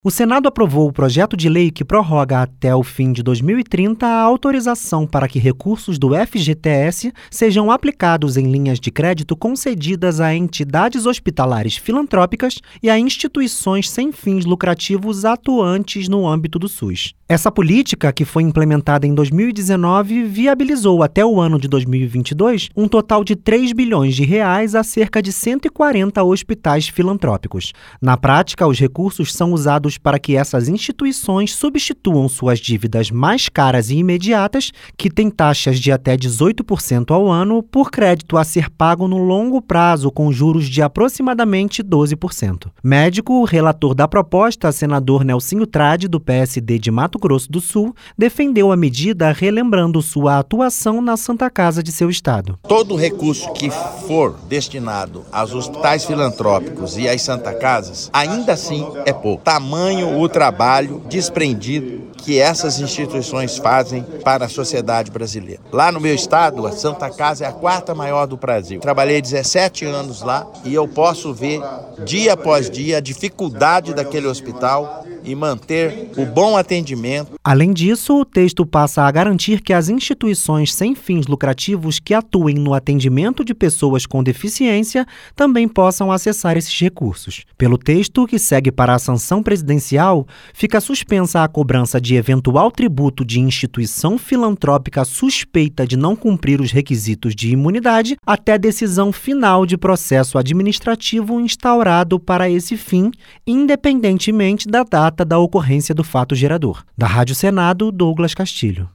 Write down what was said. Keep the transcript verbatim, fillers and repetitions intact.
O Senado aprovou o projeto de lei que prorroga até o fim de dois mil e trinta a autorização para que recursos do F G T S sejam aplicados em linhas de crédito concedidas a entidades hospitalares filantrópicas e a instituições sem fins lucrativos atuantes no âmbito do SUS. Essa política, que foi implementada em dois mil e dezenove, viabilizou até o ano de dois mil e vinte e dois um total de três bilhões de reais a cerca de cento e quarenta hospitais filantrópicos. Na prática, os recursos são usados para que essas instituições substituam suas dívidas mais caras e imediatas, que têm taxas de até dezoito por cento ao ano, por crédito a ser pago no longo prazo com juros de aproximadamente doze por cento. Médico, relator da proposta, senador Nelsinho Trade, do P S D de Mato Grosso do Sul, defendeu a medida relembrando sua atuação na Santa Casa de seu estado. Todo recurso que for destinado aos hospitais filantrópicos e às Santa Casas, ainda assim é pouco. Tamanho o trabalho desprendido que essas instituições fazem para a sociedade brasileira. Lá no meu estado, a Santa Casa é a quarta maior do Brasil. Trabalhei dezessete anos lá e eu posso ver dia após dia a dificuldade daquele hospital e manter o bom atendimento. Além disso, o texto passa a garantir que as instituições sem fins lucrativos que atuem no atendimento de pessoas com deficiência também possam acessar esses recursos. Pelo texto, que segue para a sanção presidencial, fica suspensa a cobrança de eventual tributo de instituição filantrópica suspeita de não cumprir os requisitos de imunidade até decisão final de processo administrativo instaurado para esse fim, independentemente da data da ocorrência do fato gerador. Da Rádio Senado, Douglas Castilho.